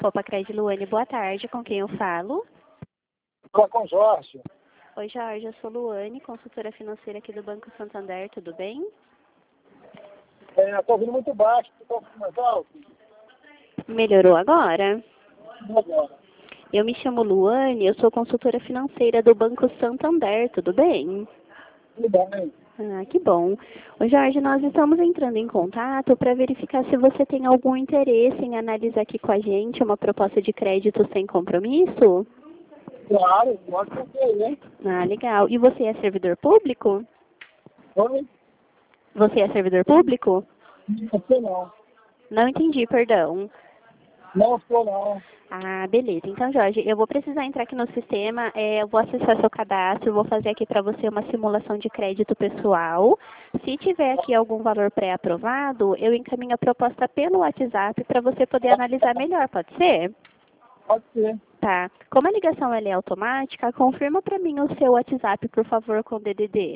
Copa Cred Luane, boa tarde. Com quem eu falo? Fala com o Jorge. Oi, Jorge. Eu sou Luane, consultora financeira aqui do Banco Santander. Tudo bem? Estou ouvindo muito baixo, estou ouvindo mais alto. Melhorou agora? Agora. Eu me chamo Luane, eu sou consultora financeira do Banco Santander. Tudo bem? Tudo bem. Ah, que bom. Ô Jorge, nós estamos entrando em contato para verificar se você tem algum interesse em analisar aqui com a gente uma proposta de crédito sem compromisso. Claro, pode ser, né? Ah, legal. E você é servidor público? Oi? Você é servidor público? Não sei não. Não entendi, perdão. Não estou não. Ah, beleza. Então, Jorge, eu vou precisar entrar aqui no sistema, eu vou acessar seu cadastro, vou fazer aqui para você uma simulação de crédito pessoal. Se tiver aqui algum valor pré-aprovado, eu encaminho a proposta pelo WhatsApp para você poder analisar melhor, pode ser? Pode ser. Tá. Como a ligação ela é automática, confirma para mim o seu WhatsApp, por favor, com o DDD.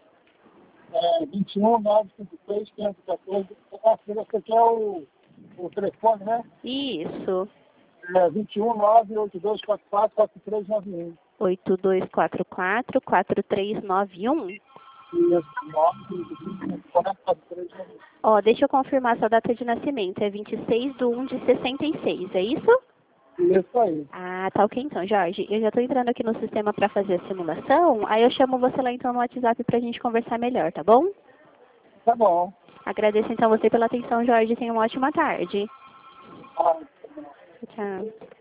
21 953 514. Você quer o telefone, né? Isso. 21 98244 4391. 8244-4391. Isso, 98391. Ó, deixa eu confirmar sua data de nascimento. É 26/1/66, é isso? Isso aí. Ah, tá ok então, Jorge. Eu já tô entrando aqui no sistema para fazer a simulação. Aí eu chamo você lá então no WhatsApp pra gente conversar melhor, tá bom? Tá bom. Agradeço então você pela atenção, Jorge. Tenha uma ótima tarde. Ah, Tchau.